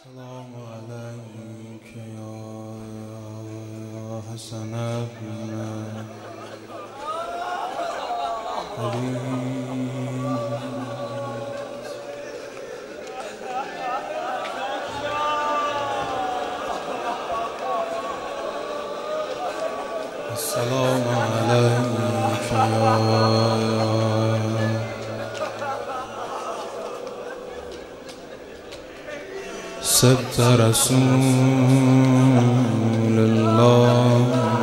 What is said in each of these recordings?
السلام عليك يا حسن ابن علي. السلام عليك يا سبت رسول الله.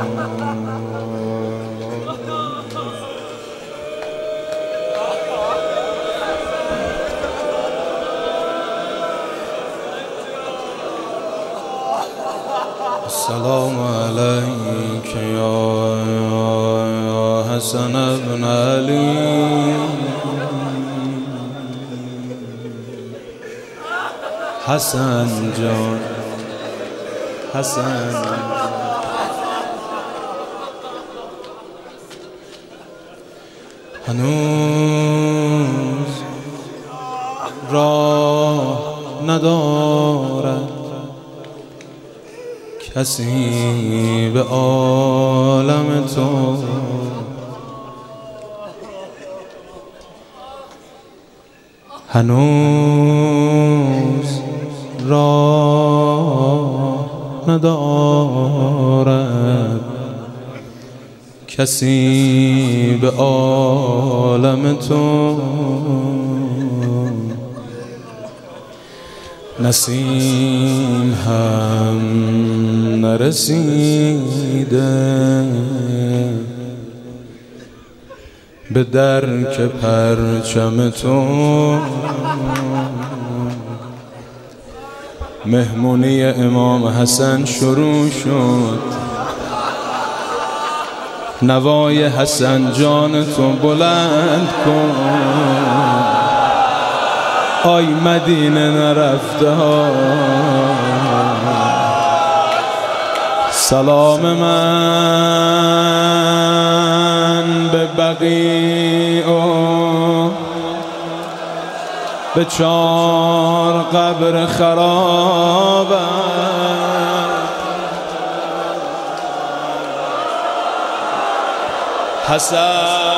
السلام عليك يا حسن ابن علي. حسن جان حسن هنوز راه ندارد کسی به عالم تو، هنوز راه ندارد کسی به عالم تو. نسیم هم نرسیده به درک پرچم تو. مهمونی امام حسن شروع شد، نوای حسن جان تو بلند کن. آی مدینه نرفته ها، سلام من به بقیع و به 4 قبر خراب. حسن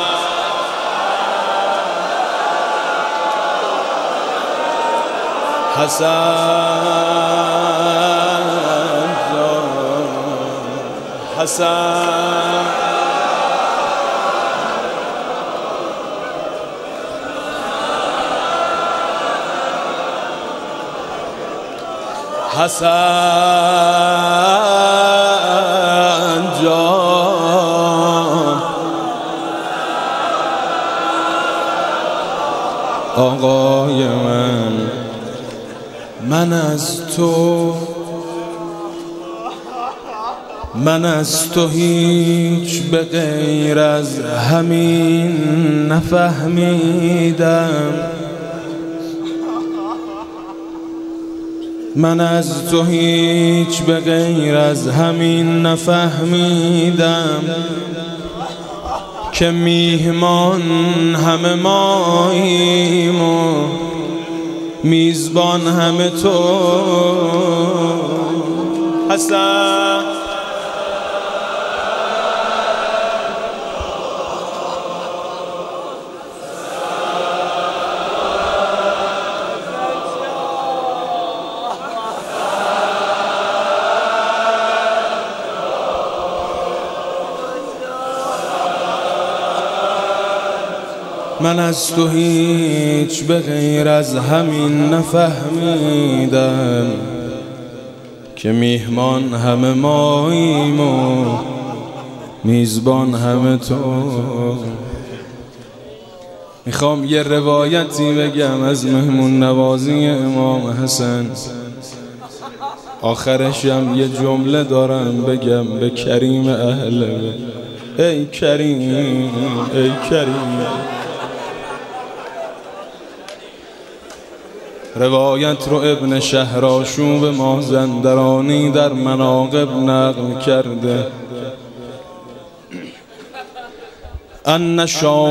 حسن حسن جان آقای من از تو هیچ به غیر از همین نفهمیدم. من از تو هیچ به غیر از همین نفهمیدم که میهمان همه ماییم و میزبان همه تو. حسن من از تو هیچ به غیر از همین نفهمیدم که میهمان همه ماییم و میزبان همه تو. میخوام یه روایتی بگم از مهمون نوازی امام حسن، آخرشم یه جمله دارم بگم به کریم اهل بیت. ای کریم ای کریم. روایت رو ابن شهرآشوب مازندرانی در مناقب نقل کرده. ان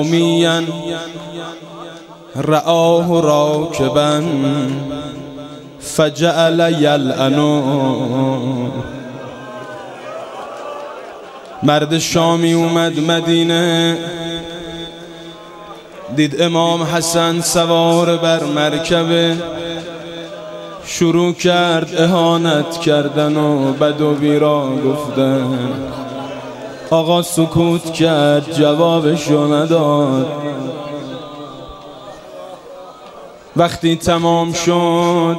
شامیا رآه راکبا فجعل یلعنو. مرد شامی اومد مدینه، دید امام حسن سوار بر مرکبه، شروع کرد اهانت کردن و بد و بیرا گفتن. آقا سکوت کرد، جوابشو نداد. وقتی تمام شد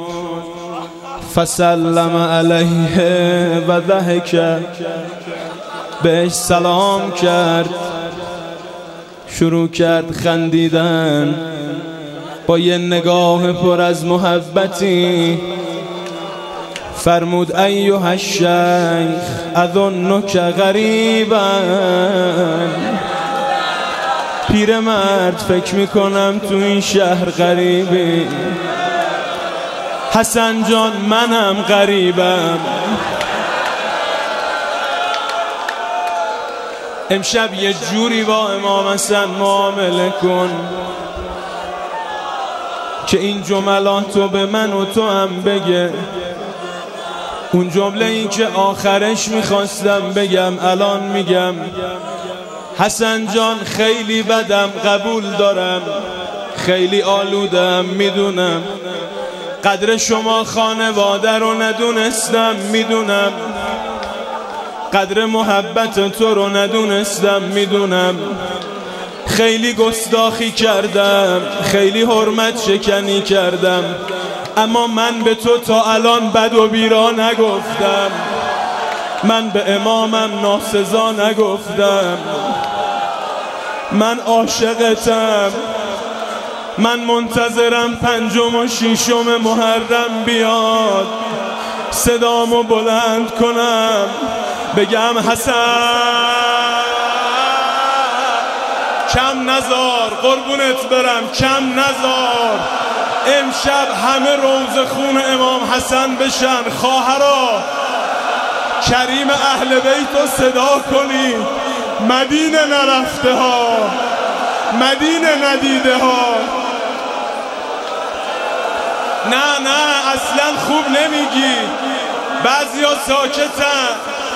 فسلم علیه و ضحک، بهش سلام کرد، شروع کرد خندیدن با یه نگاه پر از محبتی. فرمود ایها الشیخ اظنک غریبا. پیرمرد فکر میکنم تو این شهر غریبی. حسن جان منم غریبم. امشب یه جوری با امام حسن معامله کن که این جملاتو به من و تو هم بگه. اون جمله این که آخرش میخواستم بگم الان میگم. حسن جان خیلی بدم، قبول دارم، خیلی آلودم، میدونم. قدر شما خانواده رو ندونستم، میدونم. قدر محبت تو رو ندونستم، میدونم. خیلی گستاخی کردم، خیلی حرمت شکنی کردم، اما من به تو تا الان بد و بیرا نگفتم. من به امامم ناسزا نگفتم. من عاشقتم. من منتظرم 5 و 6 محرم بیاد، صدامو بلند کنم بگم حسن کم نزار، قربونت برم کم نزار. امشب همه روز خون امام حسن بشن. خواهرا کریم اهل بیت رو صدا کنی. مدینه نرفته ها، مدینه ندیده ها. نه اصلا خوب نمیگی، بعضیا ساکتن.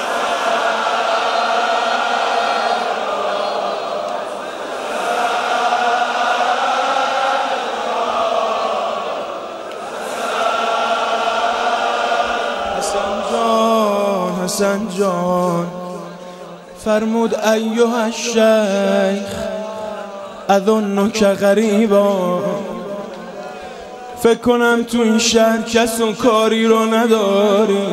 حسن جان فرمود ایها الشیخ اظنک غریبا. فکر کنم تو این شهر کس و کاری رو نداری،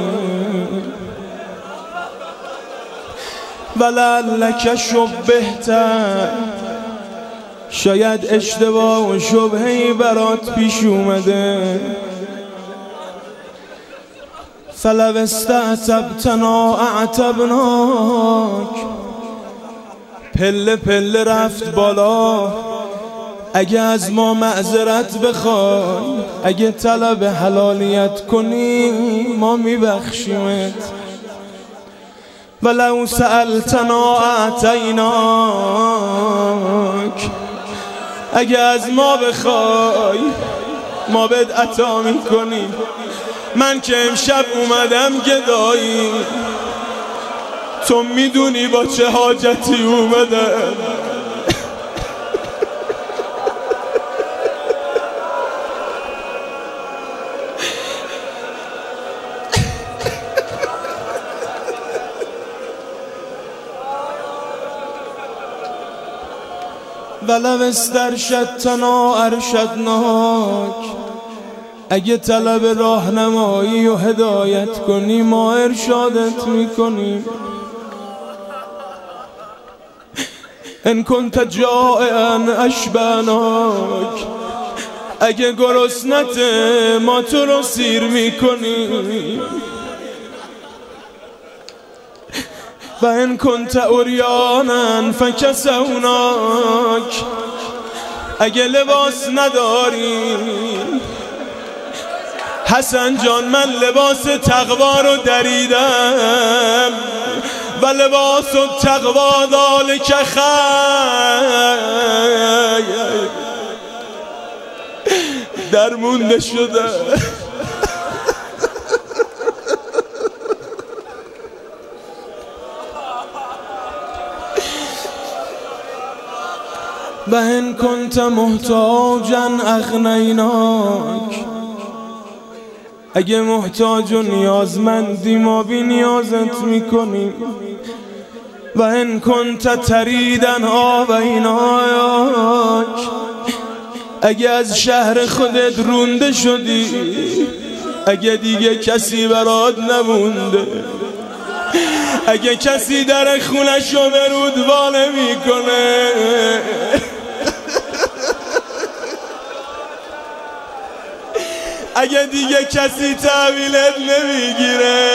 ولعلک شبهت. شاید اشتباه و شبهی برات پیش اومده. فلو استعتبتنا اعتبناک. پله پله رفت بالا. اگه از ما معذرت بخوای، اگه طلب حلالیت کنی، ما میبخشیمت. ولو سألتنا اعطیناک. اگه از ما بخوای ما بهت عطا میکنیم. من که امشب اومدم گدایی، تو میدونی با چه حاجتی اومدم. ولو استرشدتنا ارشدناک. اگه طلب راهنمایی و هدایت کنی ما ارشادت میکنیم. ان کنت جائعا اشبعناک. اگه گرسنت ما تو رو سیر میکنیم. و ان کنت عریانا فکسوناک. اگه لباس نداری حسن جان من لباس تقوا رو دریدم. و لباس التقوا ذلک خیر. درمونده شده. و ان کنت محتاجا اغنیناک، اگه محتاج و نیازمندی ما بی نیازت میکنیم. و ان کنت تریدن آویناک، اگه از شهر خودت رونده شدی، اگه دیگه کسی برات نمونده، اگه کسی در خونشو برود وا نمیکنه، اگه دیگه کسی تحویلت نمیگیره،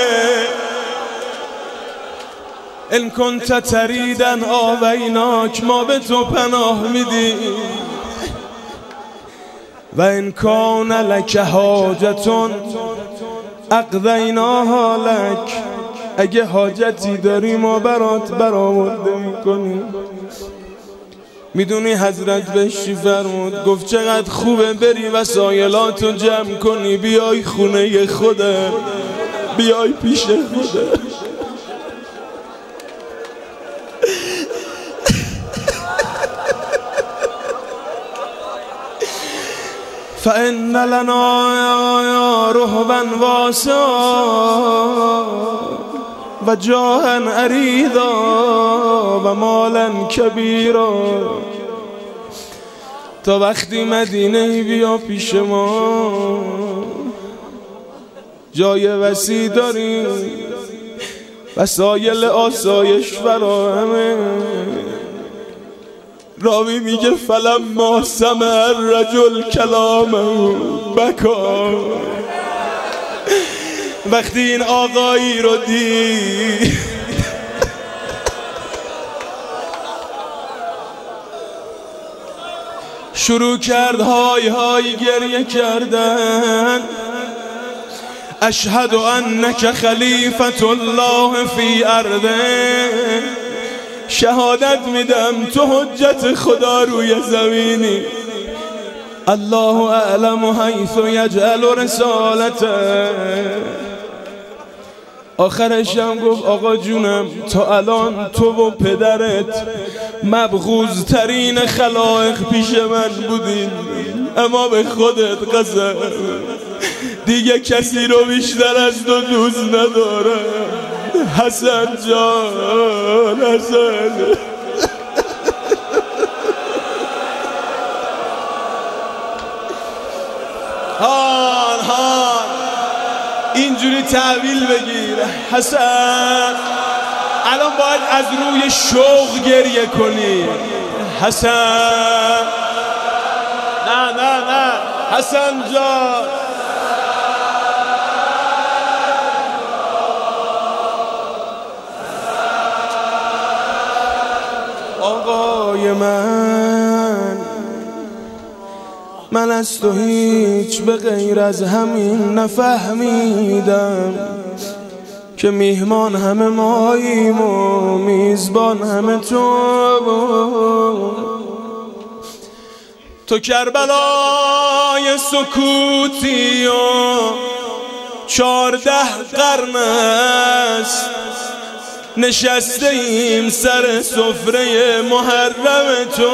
ان کنت تریدن آویناک، ما به تو پناه میدیم. و ان کان لک حاجتون اقضیناها لک، اگه حاجتی داری ما برات برآورده میکنیم. میدونی حضرت بهش چی فرمود؟ گفت چقدر خوبه بری وسایلاتو جمع کنی بیای خونه خودت، بیای پیش خودت. فإن لنا رهبا واسعا و جاها عریضا و مالا کبیرا. تا وقتی مدینه بیا پیش ما، جای وسیع داریم، وسایل آسایش فراهمه. راوی میگه فلما سمع الرجل کلامه بکا، وقتی این آقایی رو دید شروع کرد های های گریه کردن. اشهد انک خلیفة الله فی ارضه، شهادت میدم تو حجت خدا روی زمینی. الله اعلم حیث یجعل رسالته. آخرش هم گفت آقا جونم تا الان تو و پدرت مبغوض ترین خلائق پیش من بودین، اما به خودت قسم دیگه کسی رو بیشتر از تو دوست ندارم. حسن جان، حسن. هان اینجوری تحویل بگیر حسن. الان باید از روی شوق گریه کنی حسن. نه حسن جان. آقای من از تو هیچ به غیر از همین نفهمیدم که میهمان همه ماییم و میزبان همه تو کربلای سکوتی و 14 قرن است نشسته ایم سر سفره محرم تو.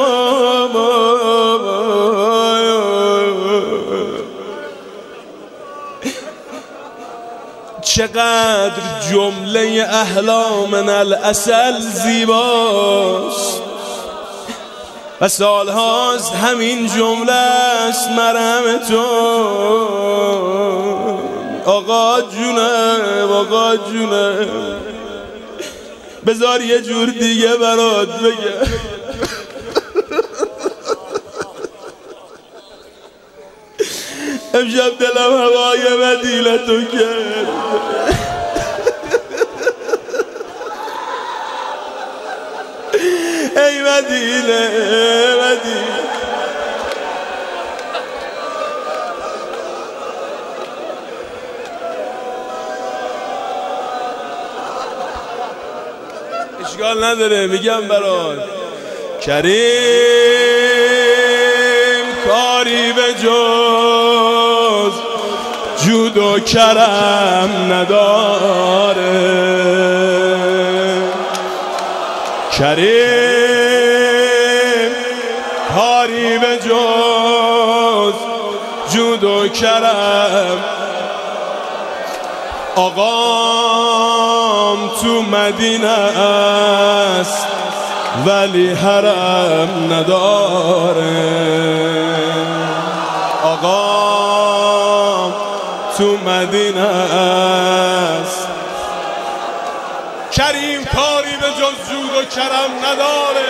چقدر جمله احلام العسل زیباست و سالهاست همین جمله است مرهم تو. آقا جونم، آقا جونم، بذار یه جور دیگه برات بگم. امشب دلم هوای مدینه تو کرد. ای مدینه، مدینه اشکال نداره میگم برات. کریم کاری به جز جود و کرم نداره، کریم جود و کرم. آقام تو مدینه است ولی حرم نداره. آقام تو مدینه است، کریم کاری به جز جود و کرم نداره.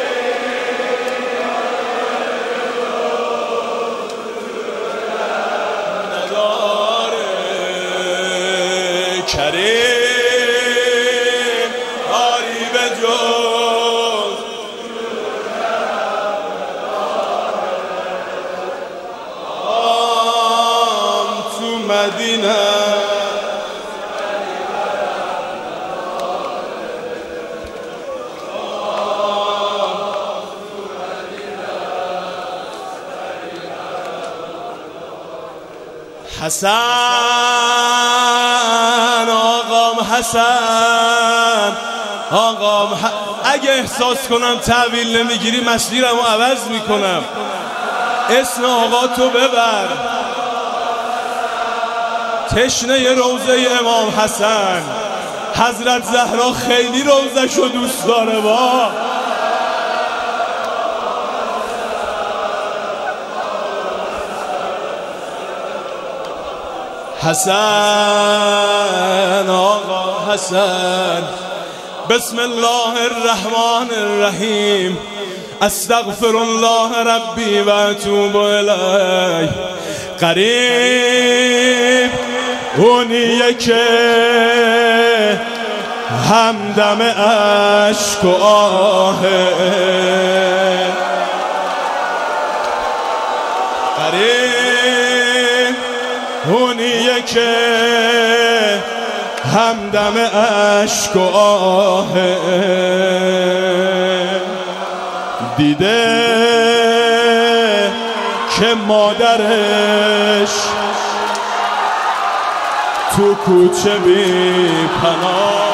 کریم کاری به جز آقام تو مدینه. حسن آقام حسن آقام اگه احساس کنم تحویل نمیگیری مسیرمو عوض میکنم. اسم آقا تو ببر. تشنه روضه امام حسن، حضرت زهرا خیلی روضه‌شو دوست داره. با حسن آقا حسن. بسم الله الرحمن الرحیم. استغفر الله ربی و اتوب الیه. قریب اونیه که همدم اشک و آهه. قریب اونیه که همدم اشک و آهه. دیده که مادرش تو کوچه بی پناه.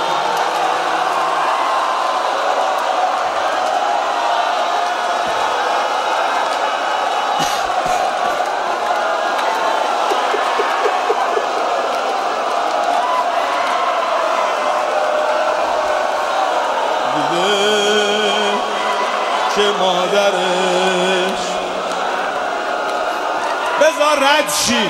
که مادرش بذار رد شی.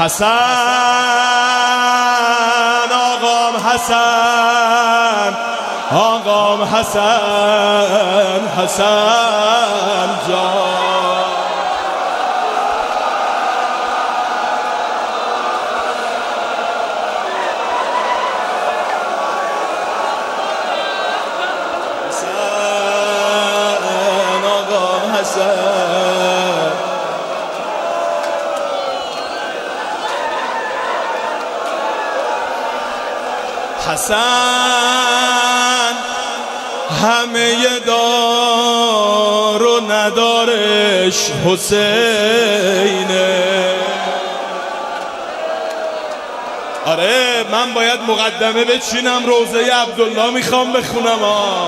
حسن آقام حسن آقام حسن حسن جان. حسن همه دار و ندارش حسینه. آره من باید مقدمه بچینم. روضه عبدالله میخوام بخونم.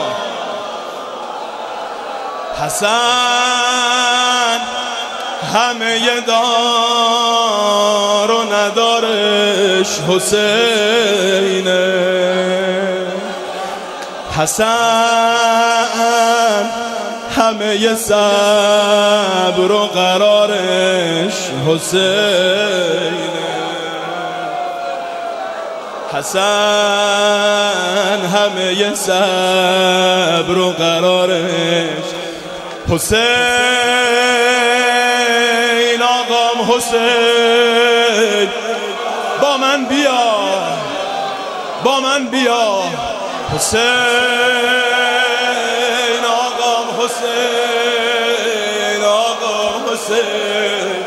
حسن همه دار و ندارش حسینه. حسن همه صبر و قرارش حسینه. حسن همه صبر و قرارش حسین. آقام حسین با من بیا، با من بیا. حسین آقام حسین آقام حسین.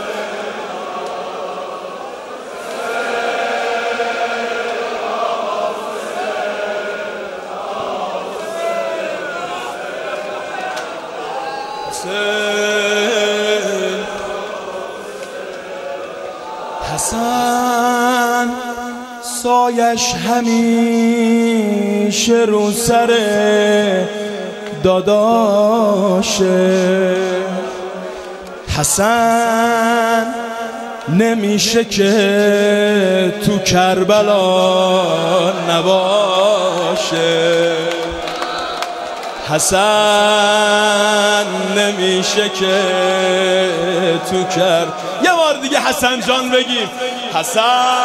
حسن سایش همیشه رو سر داداشه. حسن نمیشه که تو کربلا نباشه، حسن نمیشه که تو یه بار دیگه حسن جان بگیم. حسن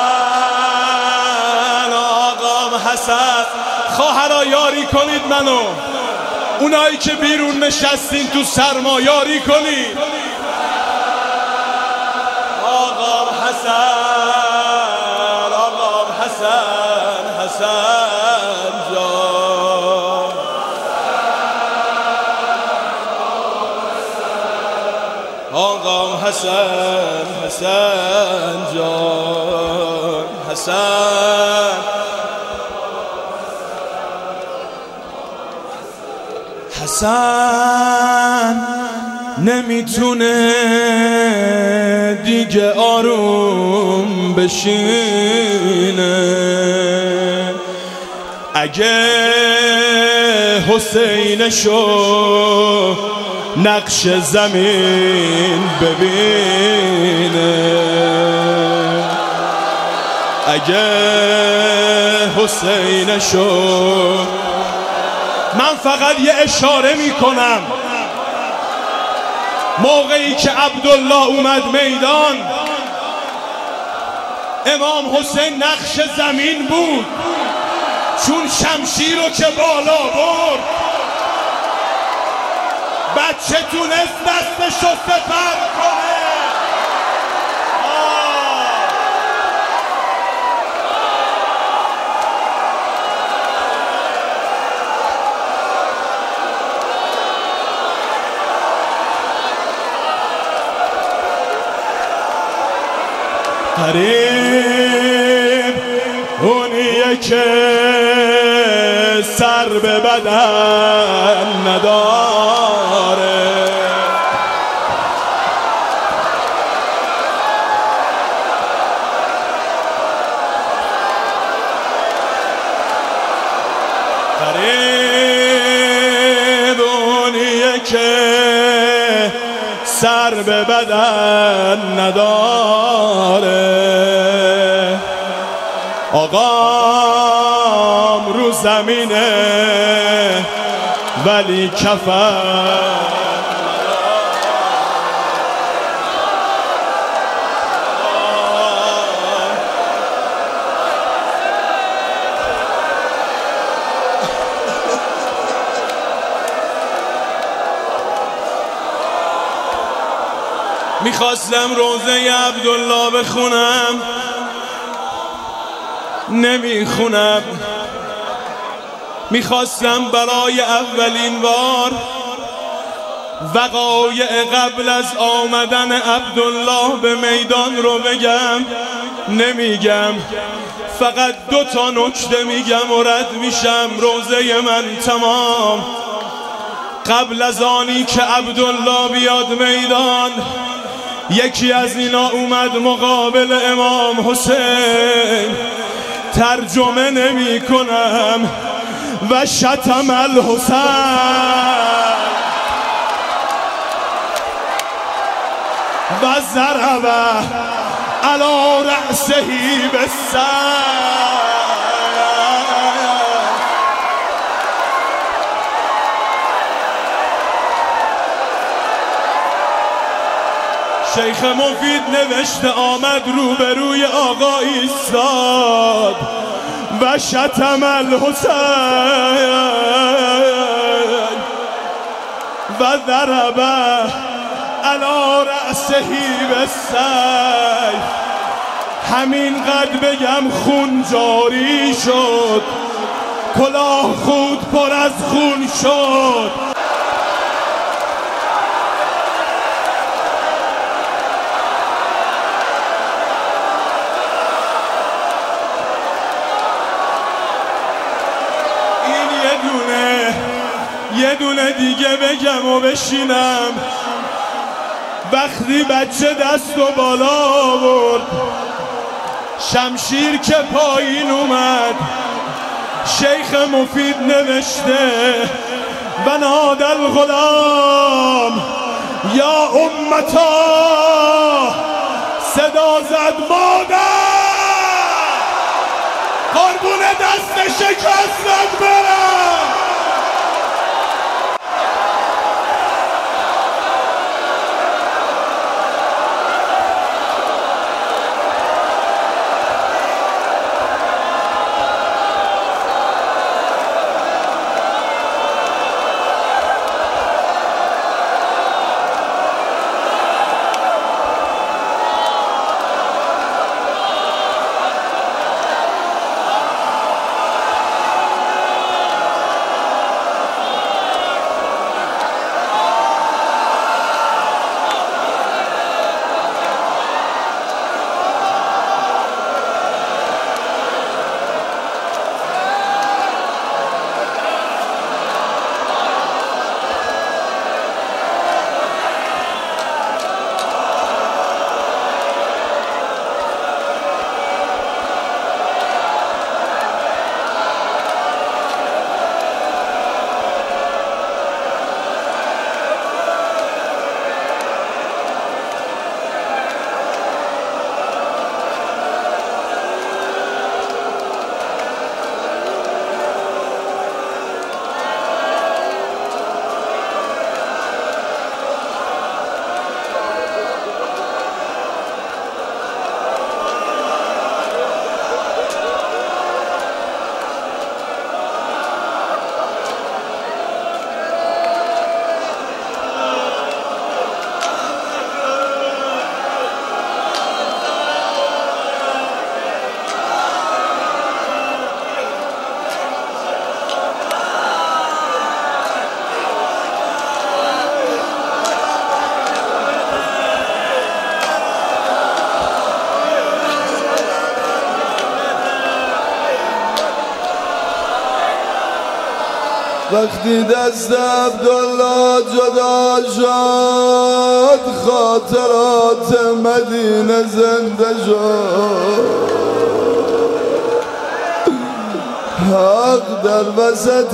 آقام حسن، خواهرا یاری کنید منو، اونایی که بیرون نشستین تو سرما یاری کنید. آقام حسن، آقام حسن، حسن جان، آقام حسن، حسن جان، حسن حسن نمیتونه دیگه آروم بشینه، اگه حسینشو نقش زمین ببینه، اگه حسینشو، من فقط یه اشاره میکنم، موقعی که عبدالله اومد میدان امام حسین نقش زمین بود، چون شمشیر رو که بالا برد بچه تونست دستشو سپر کنه. غریب اونیه که سر به بدن نداره، غریب اونیه که سر به بدن نداره، آقام رو زمینه ولی کفن میخواستم روزه عبدالله بخونم نمیخونم، میخواستم برای اولین بار وقایع قبل از آمدن عبدالله به میدان رو بگم، نمیگم، فقط 2 تا نکته میگم و رد میشم. روزه من تمام. قبل از آنی که عبدالله بیاد میدان یکی از اینا اومد مقابل امام حسین، ترجمه نمی کنم، و شتم الحسین و ضربه علی رأسه بالسیف. شیخ مفید نوشته آمد روبروی آقا ایستاد و شتم الحسین و ضربه علی رأسه بالسیف. همینقدر بگم خون جاری شد، کلاه خود پر از خون شد. یه دونه دیگه بگم و بشینم. وقتی بچه دست و بالا آورد، شمشیر که پایین اومد، شیخ مفید نوشته و نادى الغلام یا امتا صدا زد مادر قربون دست شکستت برم. وقتی دست عبدالله جدا شد خاطرات مدینه زنده شد. حق در وسط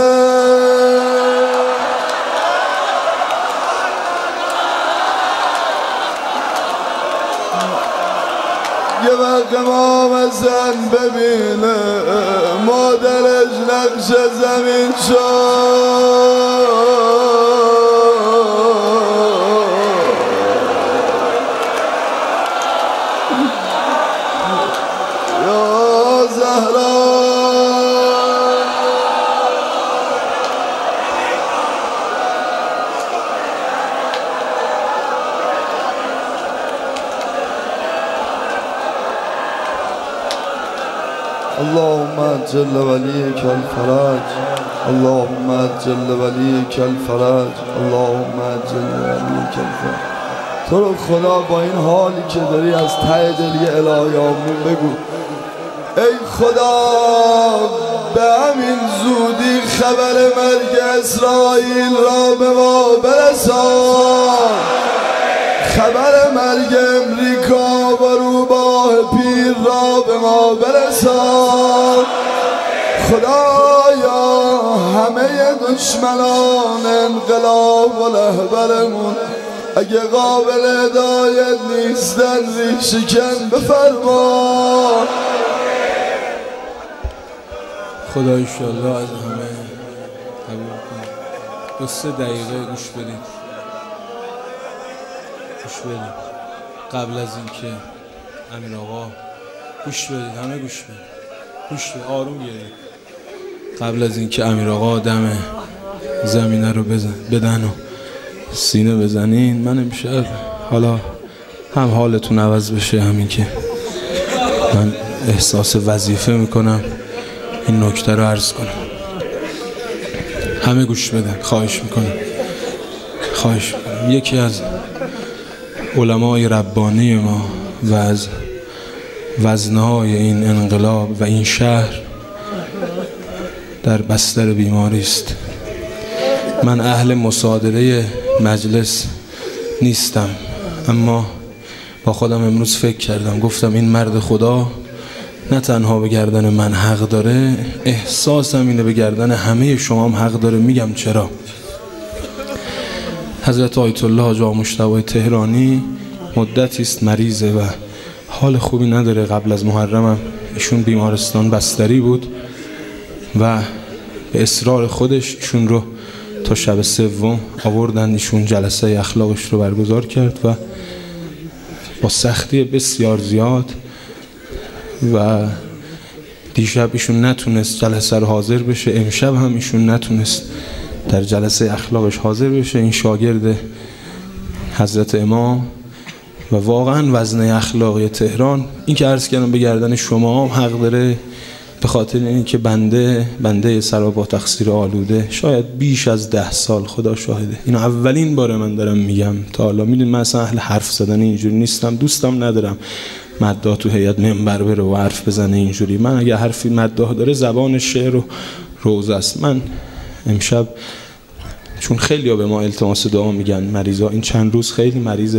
یه وقت امام حسن ببینه مادرش نقش زمین شد. یا زهرا اللهم اجل وليك الفرج اللهم اجل وليك الفرج اللهم اجل وليك الفرج. تو رو خدا با این حالی که داری از ته دل یه الهیامون بگو ای خدا به همین زودی خبر مرگ اسرائیل را به ما برسان. خبر مرگ امریکا و روباه پیر را به ما برسان. خدایا همه دشمنان انقلاب و رهبرمون اگه قابل هدایت نیستن ریشه‌کن بفرما. خدا ایشالله از همه قبول کنه. 2-3 دقیقه گوش بدید. گوش بدید قبل از اینکه امیر آقا گوش بدید، همه گوش بدید، گوش بدید، آروم گیرید. قبل از اینکه امیر آقا دم زمینه رو بدن و سینه بزنین، من امشب حالا هم حالتون عوض بشه، همین که من احساس وظیفه میکنم این نکته رو عرض کنم. همه گوش بدن، خواهش میکنم. یکی از علمای ربانی ما و از وزنهای این انقلاب و این شهر در بستر بیماری است. من اهل مصادره مجلس نیستم، اما با خودم امروز فکر کردم، گفتم این مرد خدا نه تنها به گردن من حق داره، احساسم اینه به گردن همه شما هم حق داره. میگم چرا؟ حضرت آیت الله حاج آقا مجتبی تهرانی مدتی است مریضه و حال خوبی نداره. قبل از محرم ایشون بیمارستان بستری بود و به اصرار خودش ایشون رو تا شب سوم آوردن. ایشون جلسه اخلاقش رو برگزار کرد و با سختی بسیار زیاد و دیشب ایشون نتونست جلسه رو حاضر بشه، امشب هم ایشون نتونست در جلسه اخلاقش حاضر بشه. این شاگرد حضرت امام و واقعا وزنه اخلاقی تهران، این که عرض کردم به گردن شما حق داره، به خاطر اینکه بنده سرا با تقصیر آلوده شاید بیش از 10 سال، خدا شاهده، اینو اولین باره من دارم میگم تا حالا. میدونید من اصلا اهل حرف زدن اینجوری نیستم، دوستم ندارم مداح تو هیئت منبر بره و حرف بزنه اینجوری. من اگه حرفی مداح داره زبان شعر و روزه است. من امشب چون خیلی ها به ما التماس دعا میگن، مریضا این چند روز خیلی مریض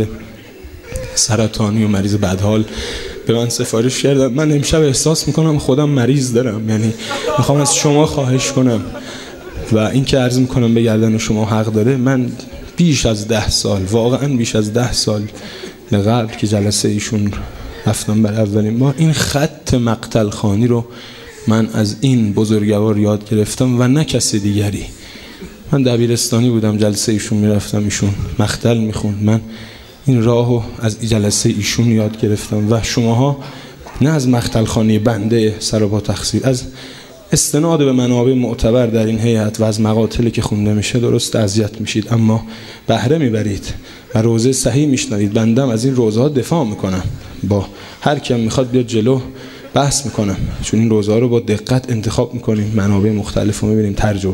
سرطانی و مریض بدحال به من سفارش کردن، من امشب احساس میکنم خودم مریض دارم. یعنی میخوام از شما خواهش کنم و این که عرض میکنم به گردن شما حق داره، من بیش از 10 سال، واقعا بیش از 10 سال قبل که جلسه ایشون رفتم برای اولین بار، این خط مقتل خوانی رو من از این بزرگوار یاد گرفتم و نه کسی دیگری. من دبیرستانی بودم، جلسه ایشون میرفتم، ایشون مقتل میخوند، من این راهو از جلسه ایشون یاد گرفتم و شماها نه از مقتل خوانی بنده سر با تقصیر، از استناد به منابع معتبر در این هیئت و از مقاتلی که خونده میشه درست اذیت میشید اما بهره میبرید و روزه صحیح میشنوید. بندم از این روزه ها دفاع میکنم، با هر کیم میخواد بیاد جلو بحث میکنم، چون این روزه ها رو با دقت انتخاب میکنیم، منابع مختلف رو میبینیم،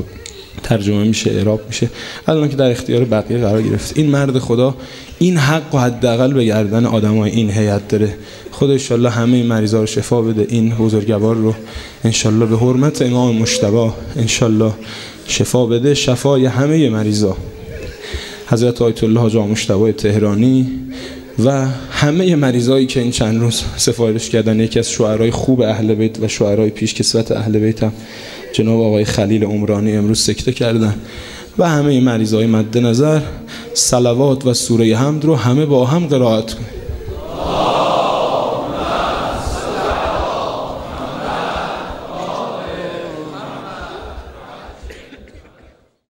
ترجمه میشه، اعراب میشه، الان که در اختیار بقیه قرار گرفت. این مرد خدا این حق و حداقل به گردن آدمای این هیئت داره. خدا ان شاء الله همه مریضا رو شفا بده، این بزرگوار رو ان شاء الله به حرمت امام مجتبی ان شاء الله شفا بده، شفای همه مریضا. حضرت آیت الله حاج آقا مجتبی تهرانی و همه مریضایی که این چند روز سفارش کردن، یکی از شعرای خوب اهل بیت و شعرای پیشکسوت اهل بیت هم جناب آقای خلیل عمرانی امروز سکته کردن و همه مریضای مد نظر صلوات و سوره حمد رو همه با هم قرائت کنید.